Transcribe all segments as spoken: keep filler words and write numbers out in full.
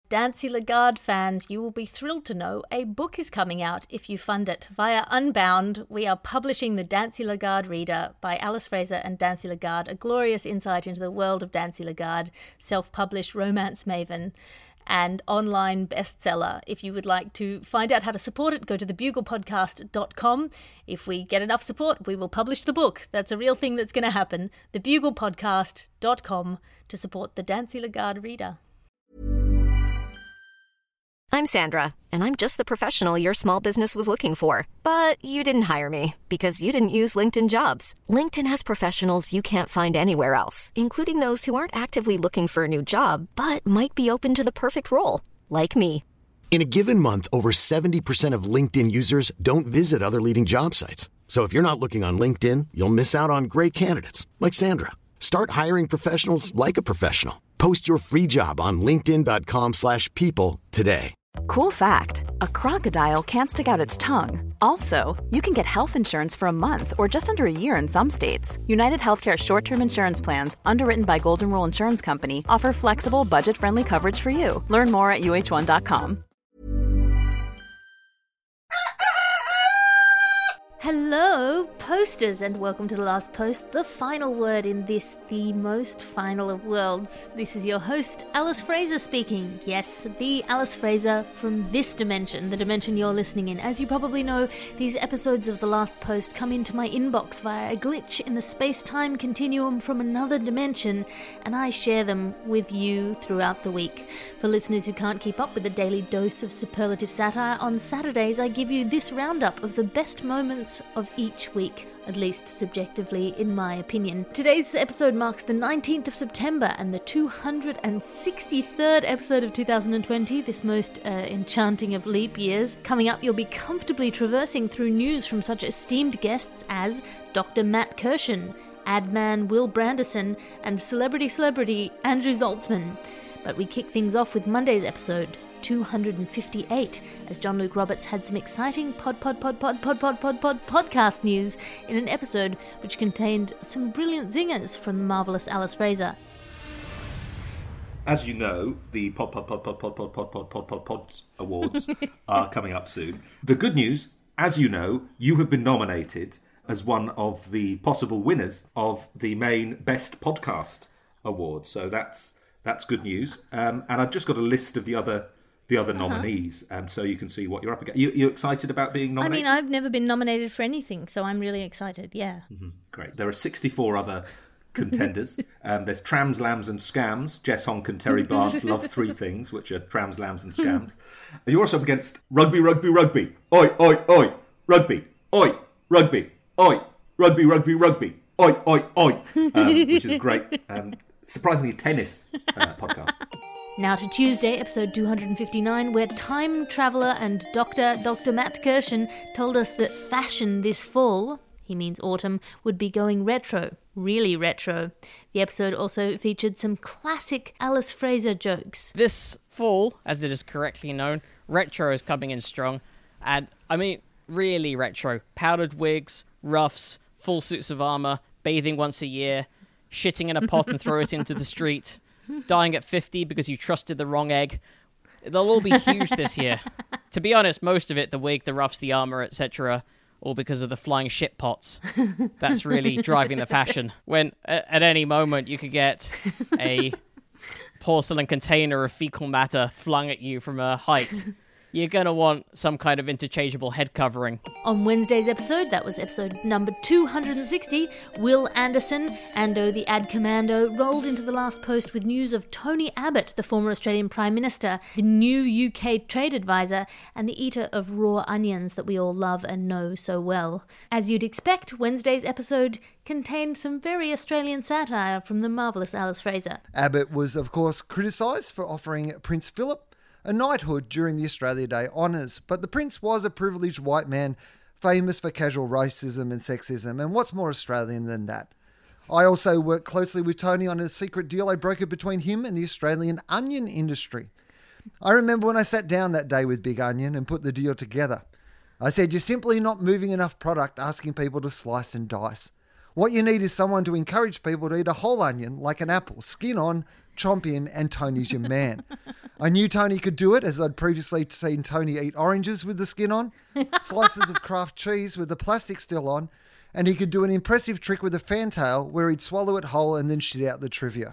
Dancy Lagarde fans, you will be thrilled to know a book is coming out if you fund it. Via Unbound, we are publishing the Dancy Lagarde Reader by Alice Fraser and Dancy Lagarde, a glorious insight into the world of Dancy Lagarde, self-published romance maven and online bestseller. If you would like to find out how to support it, go to the bugle podcast dot com. If we get enough support, we will publish the book. That's a real thing that's going to happen. the bugle podcast dot com to support the Dancy Lagarde Reader. I'm Sandra, and I'm just the professional your small business was looking for. But you didn't hire me because you didn't use LinkedIn Jobs. LinkedIn has professionals you can't find anywhere else, including those who aren't actively looking for a new job, but might be open to the perfect role, like me. In a given month, over seventy percent of LinkedIn users don't visit other leading job sites. So if you're not looking on LinkedIn, you'll miss out on great candidates, like Sandra. Start hiring professionals like a professional. Post your free job on linkedin dot com slash people today. Cool fact, a crocodile can't stick out its tongue. Also, you can get health insurance for a month or just under a year in some states. United Healthcare short-term insurance plans, underwritten by Golden Rule Insurance Company, offer flexible, budget-friendly coverage for you. Learn more at U H one dot com. Hello, posters, and welcome to The Last Post, the final word in this, the most final of worlds. This is your host, Alice Fraser speaking. Yes, the Alice Fraser from this dimension, the dimension you're listening in. As you probably know, these episodes of The Last Post come into my inbox via a glitch in the space-time continuum from another dimension, and I share them with you throughout the week. For listeners who can't keep up with a daily dose of superlative satire, on Saturdays I give you this roundup of the best moments of each week, at least subjectively in my opinion. Today's episode marks the nineteenth of September and the two hundred sixty-third episode of two thousand twenty, this most uh, enchanting of leap years. Coming up, you'll be comfortably traversing through news from such esteemed guests as Doctor Matt Kirshen, Adman Will Branderson, and celebrity celebrity Andrew Zaltzman. But we kick things off with Monday's episode, two hundred fifty-eight, as John Luke Roberts had some exciting pod pod pod pod pod pod pod pod podcast news in an episode which contained some brilliant zingers from the marvellous Alice Fraser. As you know, the pod pod pod pod pod pod pod pod pod pod pods awards are coming up soon. The good news, as you know, you have been nominated as one of the possible winners of the main Best Podcast award. So that's that's good news. Um, and I've just got a list of the other the other uh-huh. nominees, um, so you can see what you're up against. You, you're excited about being nominated? I mean, I've never been nominated for anything, so I'm really excited, yeah. Mm-hmm. Great. There are sixty-four other contenders. um, there's Trams, Lambs and Scams. Jess Honk and Terry Bard love three things, which are Trams, Lambs and Scams. And you're also up against Rugby, Rugby, Rugby. Oi, oi, oi. Rugby. Oi, Rugby. Oi, Rugby, Rugby, Rugby. Oi, oi, oi. Um, which is great. Um, surprisingly, a tennis uh, podcast. Now to Tuesday, episode two hundred fifty-nine, where time traveller and Doctor Doctor Matt Kirshen told us that fashion this fall, he means autumn, would be going retro, really retro. The episode also featured some classic Alice Fraser jokes. This fall, as it is correctly known, retro is coming in strong, and I mean, really retro. Powdered wigs, ruffs, full suits of armour, bathing once a year, shitting in a pot and throw it into the street, dying at fifty because you trusted the wrong egg. They'll all be huge this year. To be honest, most of it, the wig, the ruffs, the armour, et cetera, all because of the flying shit pots. That's really driving the fashion. When at any moment you could get a porcelain container of fecal matter flung at you from a height, you're going to want some kind of interchangeable head covering. On Wednesday's episode, that was episode number two hundred sixty, Will Anderson, Ando the Ad Commando, rolled into The Last Post with news of Tony Abbott, the former Australian Prime Minister, the new U K trade advisor, and the eater of raw onions that we all love and know so well. As you'd expect, Wednesday's episode contained some very Australian satire from the marvellous Alice Fraser. Abbott was, of course, criticised for offering Prince Philip a knighthood during the Australia Day honours, but the Prince was a privileged white man famous for casual racism and sexism, and what's more Australian than that? I also worked closely with Tony on a secret deal I brokered between him and the Australian onion industry. I remember when I sat down that day with Big Onion and put the deal together. I said, you're simply not moving enough product asking people to slice and dice. What you need is someone to encourage people to eat a whole onion like an apple, skin on, chomp in, and Tony's your man. I knew Tony could do it, as I'd previously seen Tony eat oranges with the skin on, slices of craft cheese with the plastic still on, and he could do an impressive trick with a fantail where he'd swallow it whole and then shit out the trivia.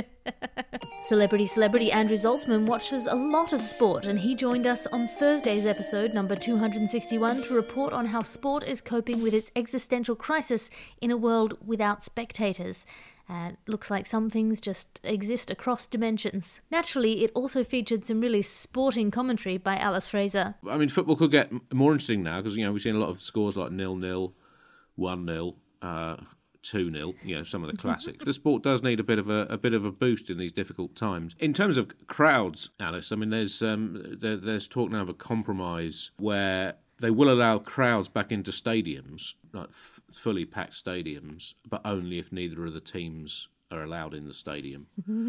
Celebrity Celebrity Andrew Zaltzman watches a lot of sport, and he joined us on Thursday's episode, number two hundred sixty-one, to report on how sport is coping with its existential crisis in a world without spectators. And it looks like some things just exist across dimensions. Naturally, it also featured some really sporting commentary by Alice Fraser. I mean, football could get more interesting now because, you know, we've seen a lot of scores like nil-nil, one-nil, uh, two-nil, you know, some of the classics. The sport does need a bit of a, a bit of a boost in these difficult times. In terms of crowds, Alice, I mean, there's um, there, there's talk now of a compromise where they will allow crowds back into stadiums, like f- fully packed stadiums, but only if neither of the teams are allowed in the stadium.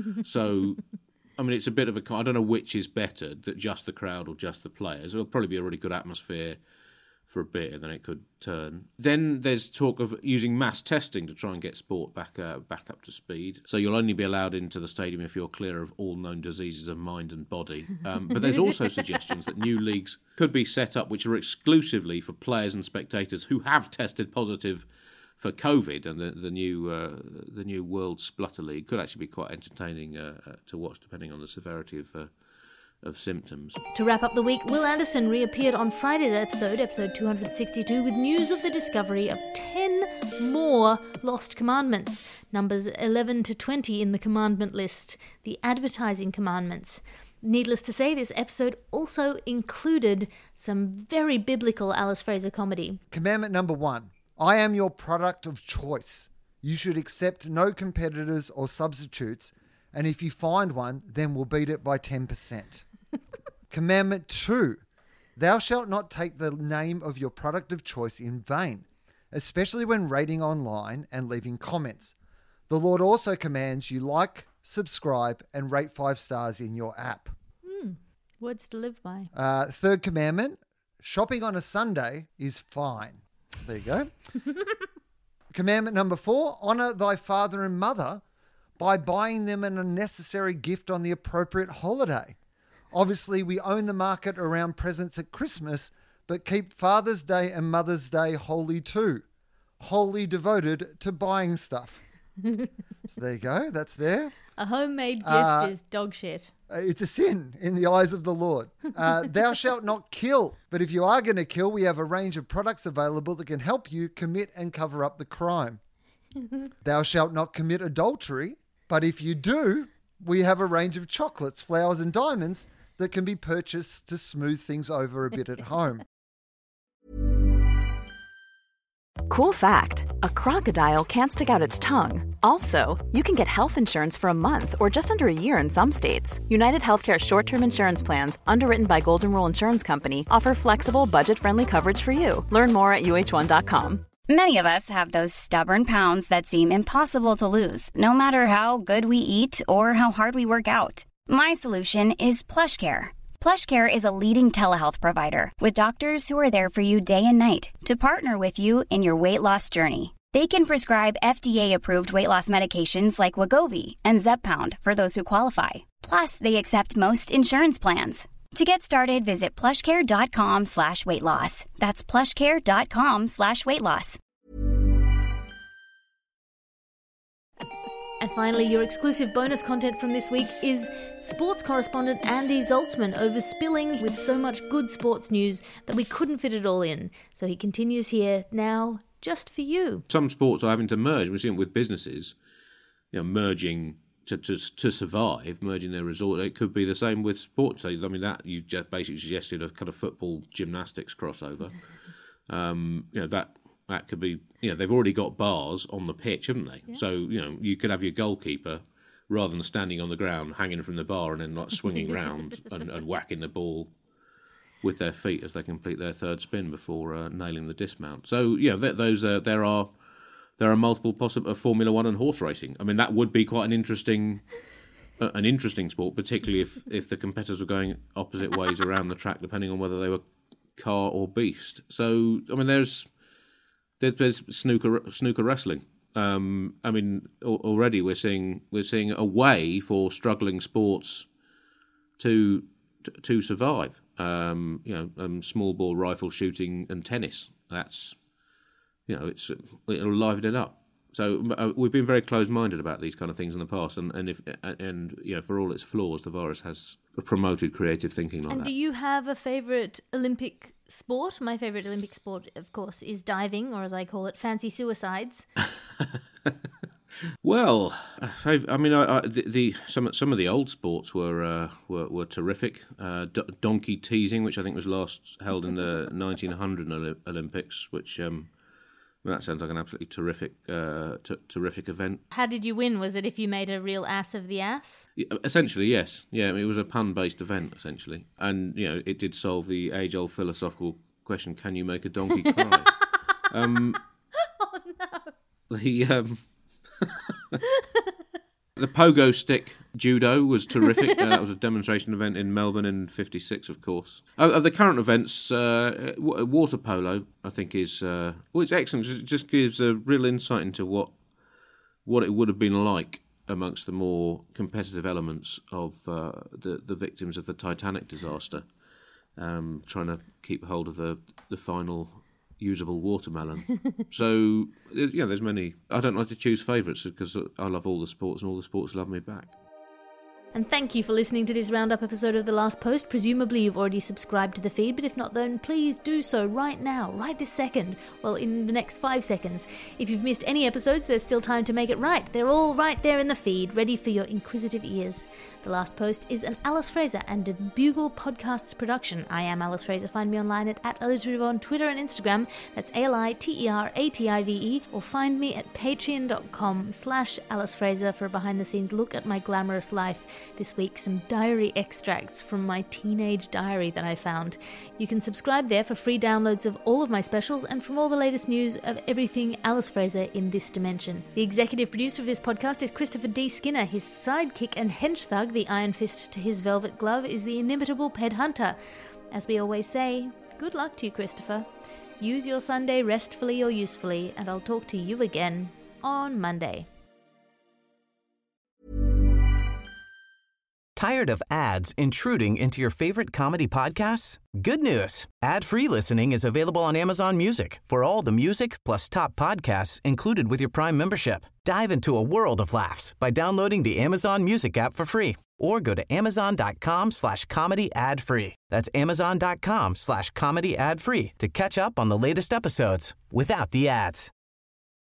So, I mean, it's a bit of a... I don't know which is better, that just the crowd or just the players. It'll probably be a really good atmosphere for a bit, and then it could turn. Then there's talk of using mass testing to try and get sport back uh, back up to speed. So you'll only be allowed into the stadium if you're clear of all known diseases of mind and body. Um, but there's also suggestions that new leagues could be set up which are exclusively for players and spectators who have tested positive for COVID, and the, the new uh, the new World Splutter League could actually be quite entertaining uh, uh, to watch, depending on the severity of uh, of symptoms. To wrap up the week, Will Anderson reappeared on Friday's episode, episode two hundred sixty-two, with news of the discovery of ten more lost commandments, numbers eleven to twenty in the commandment list, the advertising commandments. Needless to say, this episode also included some very biblical Alice Fraser comedy. Commandment number one, I am your product of choice. You should accept no competitors or substitutes, and if you find one, then we'll beat it by ten percent. Commandment two, thou shalt not take the name of your product of choice in vain, especially when rating online and leaving comments. The Lord also commands you like, subscribe, and rate five stars in your app. Hmm. Words to live by. Uh, third commandment, shopping on a Sunday is fine. There you go. Commandment number four, honour thy father and mother by buying them an unnecessary gift on the appropriate holiday. Obviously, we own the market around presents at Christmas, but keep Father's Day and Mother's Day holy too. Wholly devoted to buying stuff. So there you go. That's there. A homemade gift Uh, is dog shit. It's a sin in the eyes of the Lord. Uh, thou shalt not kill. But if you are going to kill, we have a range of products available that can help you commit and cover up the crime. Thou shalt not commit adultery. But if you do, we have a range of chocolates, flowers, and diamonds that can be purchased to smooth things over a bit at home. Cool fact, a crocodile can't stick out its tongue. Also, you can get health insurance for a month or just under a year in some states. United Healthcare short-term insurance plans, underwritten by Golden Rule Insurance Company, offer flexible, budget-friendly coverage for you. Learn more at U H one dot com. Many of us have those stubborn pounds that seem impossible to lose, no matter how good we eat or how hard we work out. My solution is PlushCare. PlushCare is a leading telehealth provider with doctors who are there for you day and night to partner with you in your weight loss journey. They can prescribe F D A-approved weight loss medications like Wegovy and Zepbound for those who qualify. Plus, they accept most insurance plans. To get started, visit plushcare.com slash weight loss. That's plushcare.com slash weight loss. And finally, your exclusive bonus content from this week is sports correspondent Andy Zaltzman overspilling with so much good sports news that we couldn't fit it all in. So he continues here now just for you. Some sports are having to merge. We're seeing it with businesses, you know, merging to, to to survive, merging their resort. It could be the same with sports. I mean, that you just basically suggested a kind of football gymnastics crossover. Um, you know, that that could be. You know, they've already got bars on the pitch, haven't they? Yeah. So you know, you could have your goalkeeper, rather than standing on the ground, hanging from the bar and then like swinging round and, and whacking the ball with their feet as they complete their third spin before uh, nailing the dismount. So you know, th- those uh, there are. There are multiple possible uh, Formula One and horse racing. I mean, that would be quite an interesting, uh, an interesting sport, particularly if, if the competitors were going opposite ways around the track, depending on whether they were car or beast. So, I mean, there's there's, there's snooker snooker wrestling. Um, I mean, al- already we're seeing we're seeing a way for struggling sports to to, to survive. Um, you know, um, small bore rifle shooting and tennis. That's, you know, it's it'll liven it up. So uh, we've been very close-minded about these kind of things in the past, and and if and you know, for all its flaws, the virus has promoted creative thinking like and that. And do you have a favourite Olympic sport? My favourite Olympic sport, of course, is diving, or as I call it, fancy suicides. Well, I mean, I, I, the, the some some of the old sports were uh, were, were terrific. Uh, d- donkey teasing, which I think was last held in the nineteen hundred Olympics, which um, that sounds like an absolutely terrific, uh, t- terrific event. How did you win? Was it if you made a real ass of the ass? Yeah, essentially, yes. Yeah, I mean, it was a pun-based event, essentially, and you know, it did solve the age-old philosophical question: can you make a donkey cry? um, oh no! The um, the pogo stick judo was terrific. Uh, that was a demonstration event in Melbourne in fifty-six, of course. Of, of the current events, uh, w- water polo, I think, is uh, well, it's excellent. It just gives a real insight into what what it would have been like amongst the more competitive elements of uh, the the victims of the Titanic disaster, um, trying to keep hold of the the final usable watermelon. So, you know, there's many. I don't like to choose favourites because I love all the sports and all the sports love me back. And thank you for listening to this roundup episode of The Last Post. Presumably you've already subscribed to the feed, but if not, then please do so right now, right this second. Well, in the next five seconds. If you've missed any episodes, there's still time to make it right. They're all right there in the feed, ready for your inquisitive ears. The Last Post is an Alice Fraser and a Bugle Podcasts production. I am Alice Fraser. Find me online at, at alliterative on Twitter and Instagram. That's A L I T E R A T I V E. Or find me at patreon.com slash Alice Fraser for a behind-the-scenes look at my glamorous life. This week, some diary extracts from my teenage diary that I found. You can subscribe there for free downloads of all of my specials and from all the latest news of everything Alice Fraser in this dimension. The executive producer of this podcast is Christopher D. Skinner. His sidekick and hench thug, the iron fist to his velvet glove, is the inimitable Ped Hunter. As we always say, good luck to you, Christopher. Use your Sunday restfully or usefully, and I'll talk to you again on Monday. Tired of ads intruding into your favorite comedy podcasts? Good news. Ad-free listening is available on Amazon Music for all the music plus top podcasts included with your Prime membership. Dive into a world of laughs by downloading the Amazon Music app for free or go to amazon.com slash comedy ad free. That's amazon.com slash comedy ad free to catch up on the latest episodes without the ads.